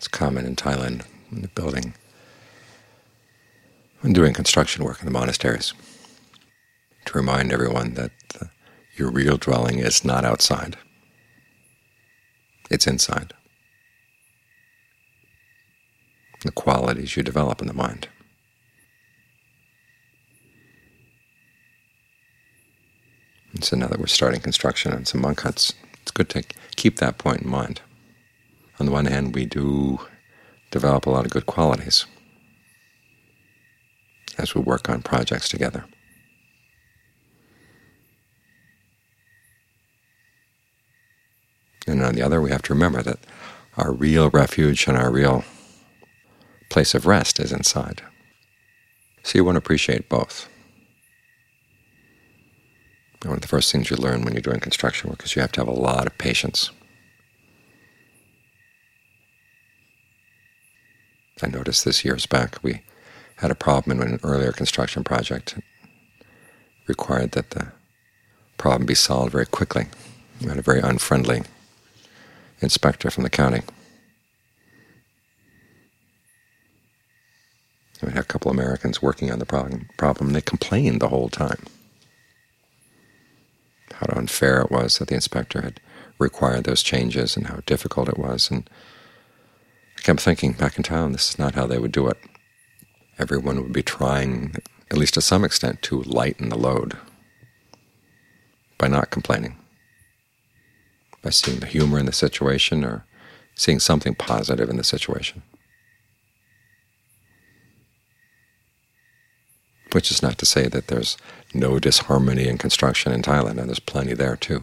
common in Thailand when they're building, when doing construction work in the monasteries, to remind everyone that your real dwelling is not outside. It's inside. The qualities you develop in the mind. And so now that we're starting construction on some monk huts, it's good to keep that point in mind. On the one hand, we do develop a lot of good qualities as we work on projects together. And on the other, we have to remember that our real refuge and our real place of rest is inside. So you want to appreciate both. And one of the first things you learn when you're doing construction work is you have to have a lot of patience. I noticed this years back. We had a problem in an earlier construction project. It required that the problem be solved very quickly. We had a very unfriendly inspector from the county. We had a couple Americans working on the problem. They complained the whole time how unfair it was that the inspector had required those changes and how difficult it was. And I kept thinking, back in town, this is not how they would do it. Everyone would be trying, at least to some extent, to lighten the load by not complaining, by seeing the humor in the situation or seeing something positive in the situation. Which is not to say that there's no disharmony in construction in Thailand, and there's plenty there too.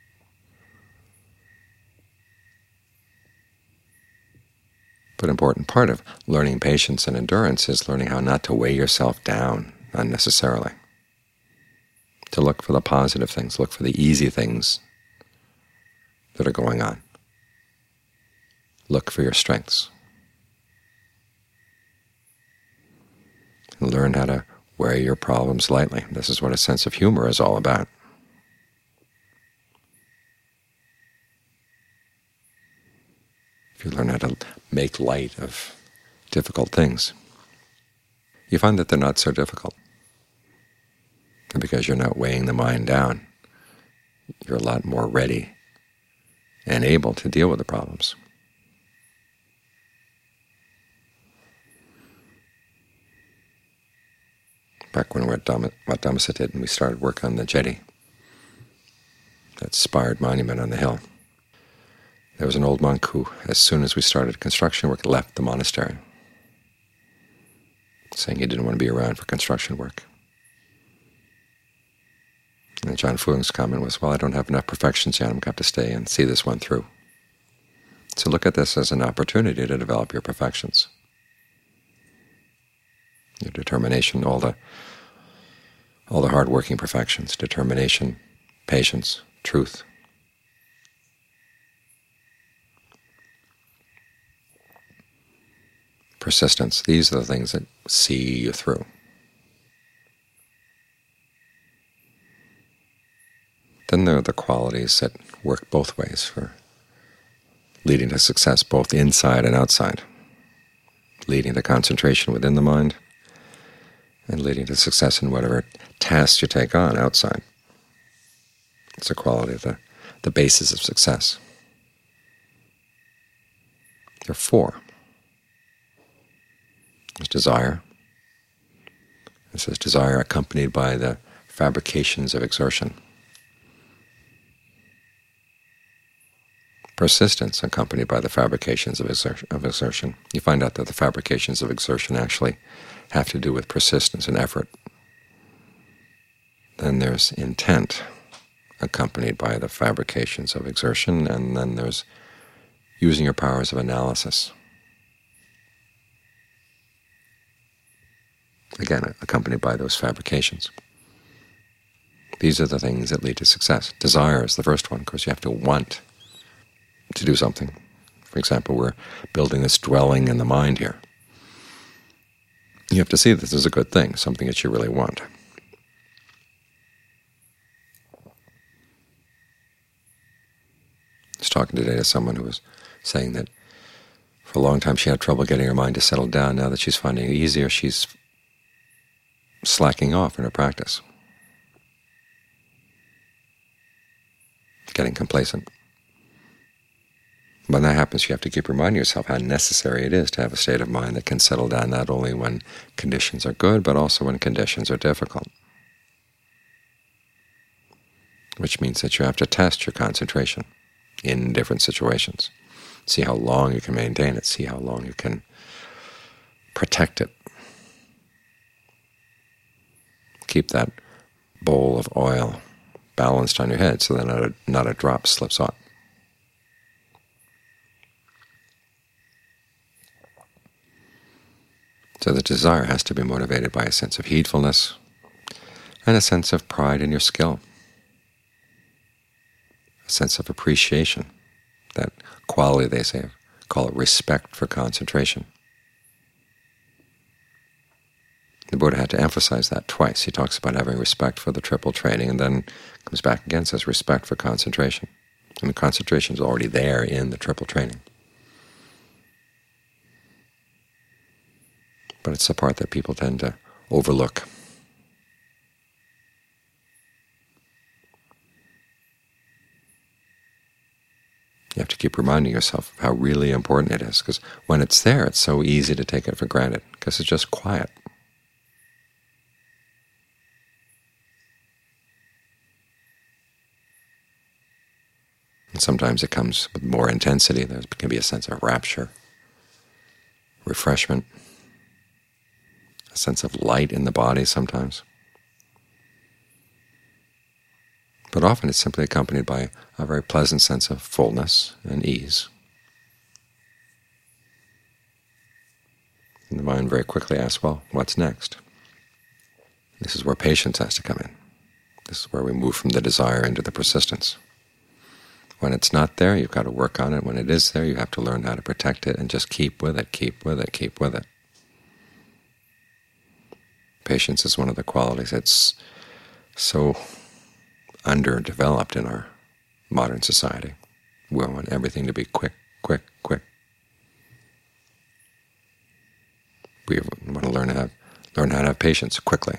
But an important part of learning patience and endurance is learning how not to weigh yourself down unnecessarily, to look for the positive things, look for the easy things that are going on. Look for your strengths. And learn how to wear your problems lightly. This is what a sense of humor is all about. If you learn how to make light of difficult things, you find that they're not so difficult. And because you're not weighing the mind down, you're a lot more ready and able to deal with the problems. Back when we were at Wat Dhammasatit and we started work on the jetty, that spired monument on the hill, there was an old monk who, as soon as we started construction work, left the monastery, saying he didn't want to be around for construction work. And John Fuang's comment was, well, I don't have enough perfections yet. I'm going to have to stay and see this one through. So look at this as an opportunity to develop your perfections, your determination, all the hard-working perfections, determination, patience, truth. Persistence. These are the things that see you through. Then there are the qualities that work both ways for leading to success, both inside and outside, leading to concentration within the mind and leading to success in whatever tasks you take on outside. It's a quality of the basis of success. There are four. There's desire. It says desire accompanied by the fabrications of exertion. Persistence accompanied by the fabrications of exertion. You find out that the fabrications of exertion actually have to do with persistence and effort. Then there's intent accompanied by the fabrications of exertion, and then there's using your powers of analysis, again accompanied by those fabrications. These are the things that lead to success. Desire is the first one. Of course, you have to want to do something. For example, we're building this dwelling in the mind here. You have to see this as a good thing, something that you really want. I was talking today to someone who was saying that For a long time she had trouble getting her mind to settle down. Now that she's finding it easier, she's slacking off in her practice, getting complacent. When that happens, you have to keep reminding yourself how necessary it is to have a state of mind that can settle down not only when conditions are good, but also when conditions are difficult. Which means that you have to test your concentration in different situations. See how long you can maintain it, see how long you can protect it. Keep that bowl of oil balanced on your head so that not a drop slips off. So the desire has to be motivated by a sense of heedfulness and a sense of pride in your skill, a sense of appreciation, that quality they say, call it respect for concentration. The Buddha had to emphasize that twice. He talks about having respect for the triple training, and then comes back again and says respect for concentration. And the concentration is already there in the triple training. But it's the part that people tend to overlook. You have to keep reminding yourself of how really important it is, because when it's there, it's so easy to take it for granted, because it's just quiet. And sometimes it comes with more intensity. There can be a sense of rapture, refreshment, a sense of light in the body sometimes. But often it's simply accompanied by a very pleasant sense of fullness and ease. And the mind very quickly asks, well, what's next? This is where patience has to come in. This is where we move from the desire into the persistence. When it's not there, you've got to work on it. When it is there, you have to learn how to protect it and just keep with it, keep with it, keep with it. Patience is one of the qualities that's so underdeveloped in our modern society. We want everything to be quick, quick, quick. We want to learn how to have patience quickly.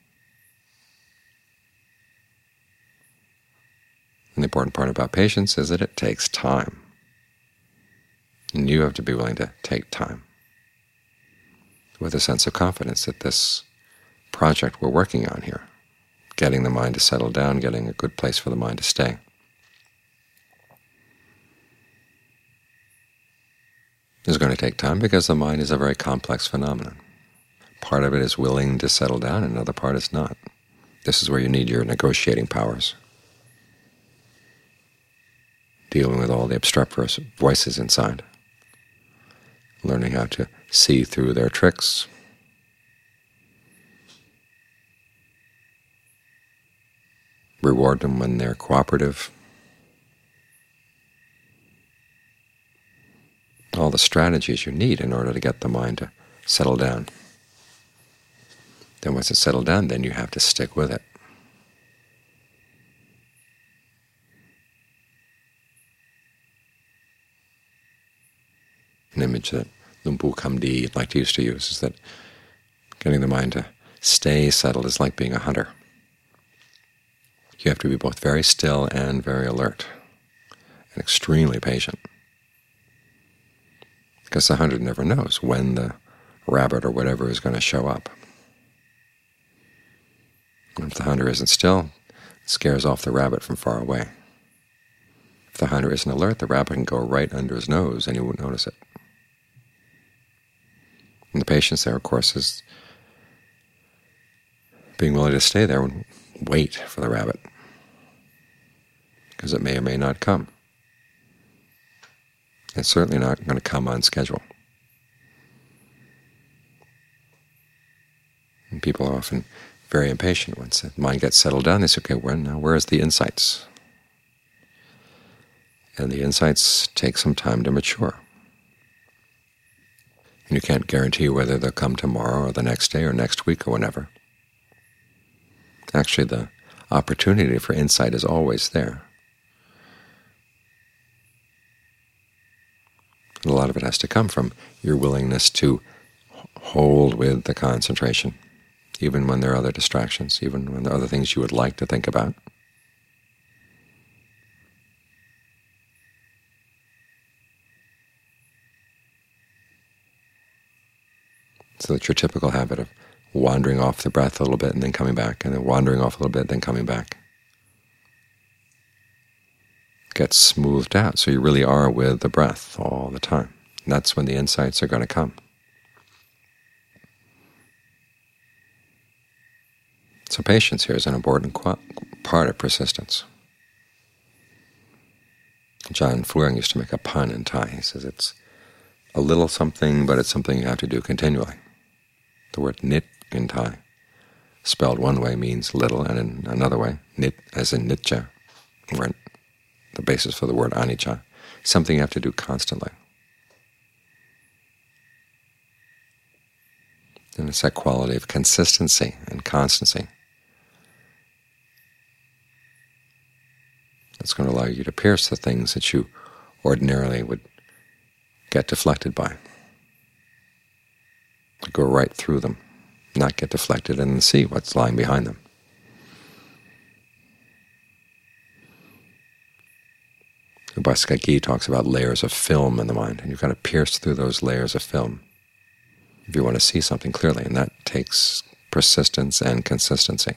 And the important part about patience is that it takes time. And you have to be willing to take time with a sense of confidence that this project we're working on here, getting the mind to settle down, getting a good place for the mind to stay, is going to take time because the mind is a very complex phenomenon. Part of it is willing to settle down, and another part is not. This is where you need your negotiating powers, dealing with all the obstreperous voices inside, learning how to see through their tricks, reward them when they're cooperative. All the strategies you need in order to get the mind to settle down. Then once it's settled down, then you have to stick with it. An image that Luang Pu Kham Di liked to used to use is that getting the mind to stay settled is like being a hunter. You have to be both very still and very alert, and extremely patient, because the hunter never knows when the rabbit or whatever is going to show up. And if the hunter isn't still, it scares off the rabbit from far away. If the hunter isn't alert, the rabbit can go right under his nose and he won't notice it. And the patience there, of course, is being willing to stay there and wait for the rabbit, because it may or may not come. It's certainly not going to come on schedule. And people are often very impatient. Once the mind gets settled down, they say, okay, where's the insights? And the insights take some time to mature. And you can't guarantee whether they'll come tomorrow or the next day or next week or whenever. Actually, the opportunity for insight is always there. And a lot of it has to come from your willingness to hold with the concentration, even when there are other distractions, even when there are other things you would like to think about. So that your typical habit of wandering off the breath a little bit and then coming back, and then wandering off a little bit, then coming back, gets smoothed out, so you really are with the breath all the time. And that's when the insights are going to come. So patience here is an important part of persistence. John Fluring used to make a pun in Thai. He says it's a little something, but it's something you have to do continually. The word nit in Thai, spelled one way, means little, and in another way, nit as in nitya, or the basis for the word anicca, something you have to do constantly. And it's that quality of consistency and constancy that's going to allow you to pierce the things that you ordinarily would get deflected by, to go right through them, not get deflected, and then see what's lying behind them. Upasika Gi talks about layers of film in the mind, and you've got to pierce through those layers of film if you want to see something clearly, and that takes persistence and consistency.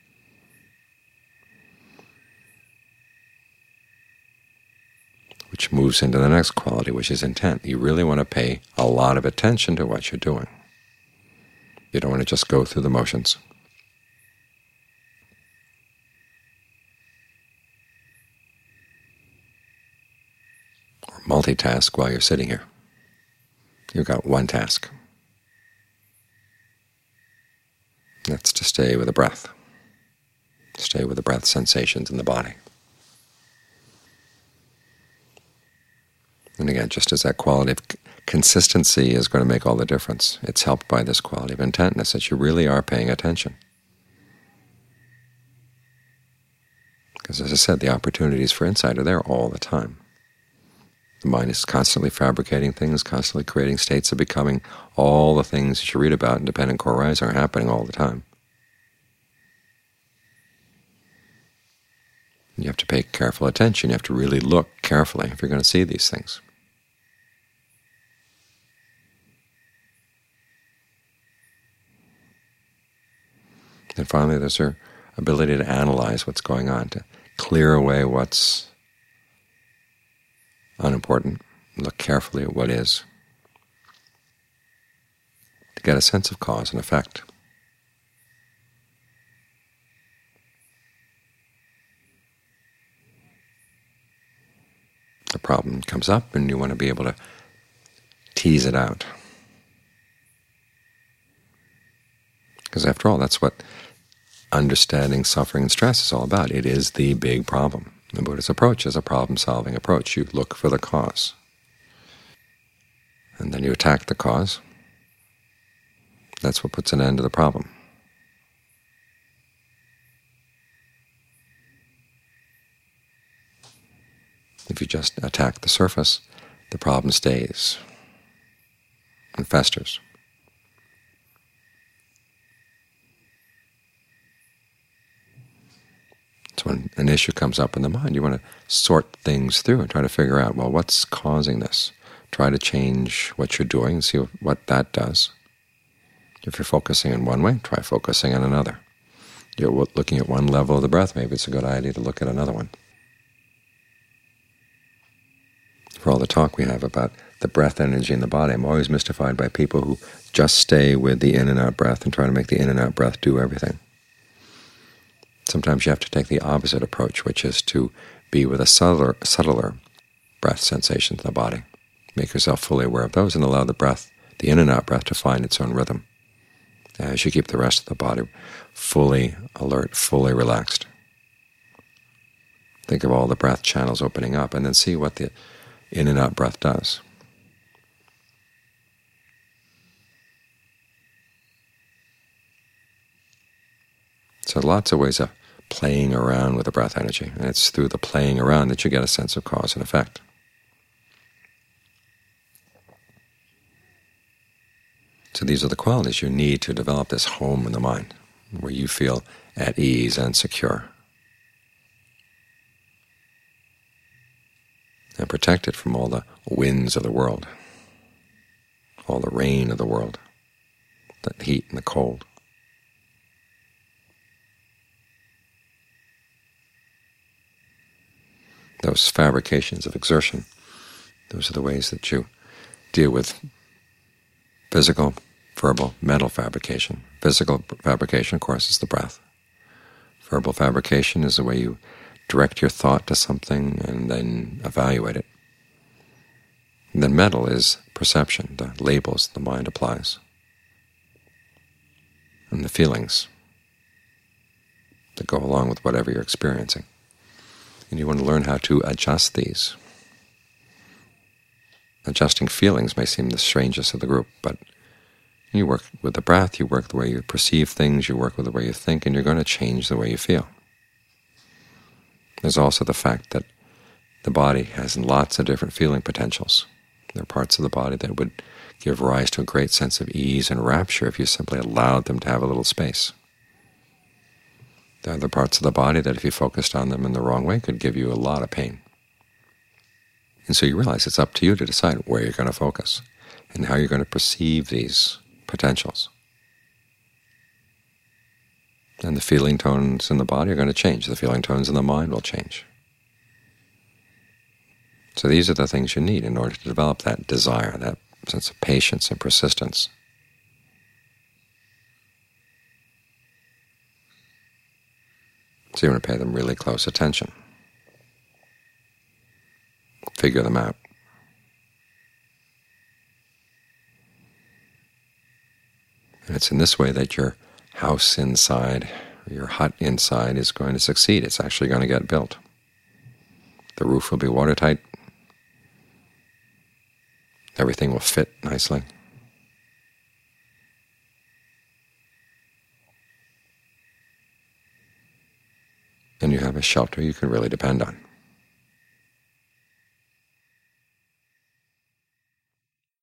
Which moves into the next quality, which is intent. You really want to pay a lot of attention to what you're doing. You don't want to just go through the motions. Or multitask while you're sitting here. You've got one task. That's to stay with the breath. Stay with the breath sensations in the body. And again, just as that quality of consistency is going to make all the difference, it's helped by this quality of intentness, that you really are paying attention. Because as I said, the opportunities for insight are there all the time. The mind is constantly fabricating things, constantly creating states of becoming. All the things that you read about in Dependent Core Rising are happening all the time. You have to pay careful attention. You have to really look carefully if you're going to see these things. And finally, there's our ability to analyze what's going on, to clear away what's unimportant, look carefully at what is, to get a sense of cause and effect. A problem comes up, and you want to be able to tease it out. Because after all, that's what understanding suffering and stress is all about. It is the big problem. The Buddha's approach is a problem-solving approach. You look for the cause, and then you attack the cause. That's what puts an end to the problem. If you just attack the surface, the problem stays and festers. So when an issue comes up in the mind, you want to sort things through and try to figure out, well, what's causing this? Try to change what you're doing and see what that does. If you're focusing in one way, try focusing on another. You're looking at one level of the breath, maybe it's a good idea to look at another one. For all the talk we have about the breath energy in the body, I'm always mystified by people who just stay with the in and out breath and try to make the in and out breath do everything. Sometimes you have to take the opposite approach, which is to be with a subtler breath sensations in the body. Make yourself fully aware of those and allow the breath, the in and out breath, to find its own rhythm as you keep the rest of the body fully alert, fully relaxed. Think of all the breath channels opening up, and then see what the in and out breath does. So lots of ways of playing around with the breath energy, and it's through the playing around that you get a sense of cause and effect. So these are the qualities you need to develop this home in the mind, where you feel at ease and secure, and protected from all the winds of the world, all the rain of the world, the heat and the cold. Those fabrications of exertion, those are the ways that you deal with physical, verbal, mental fabrication. Physical fabrication, of course, is the breath. Verbal fabrication is the way you direct your thought to something and then evaluate it. And then mental is perception, the labels the mind applies, and the feelings that go along with whatever you're experiencing. And you want to learn how to adjust these. Adjusting feelings may seem the strangest of the group, but you work with the breath, you work the way you perceive things, you work with the way you think, and you're going to change the way you feel. There's also the fact that the body has lots of different feeling potentials. There are parts of the body that would give rise to a great sense of ease and rapture if you simply allowed them to have a little space. There are other parts of the body that if you focused on them in the wrong way could give you a lot of pain. And so you realize it's up to you to decide where you're going to focus and how you're going to perceive these potentials. And the feeling tones in the body are going to change. The feeling tones in the mind will change. So these are the things you need in order to develop that desire, that sense of patience and persistence. So you want to pay them really close attention. Figure them out. And it's in this way that your house inside, or your hut inside, is going to succeed. It's actually going to get built. The roof will be watertight. Everything will fit nicely. And you have a shelter you can really depend on.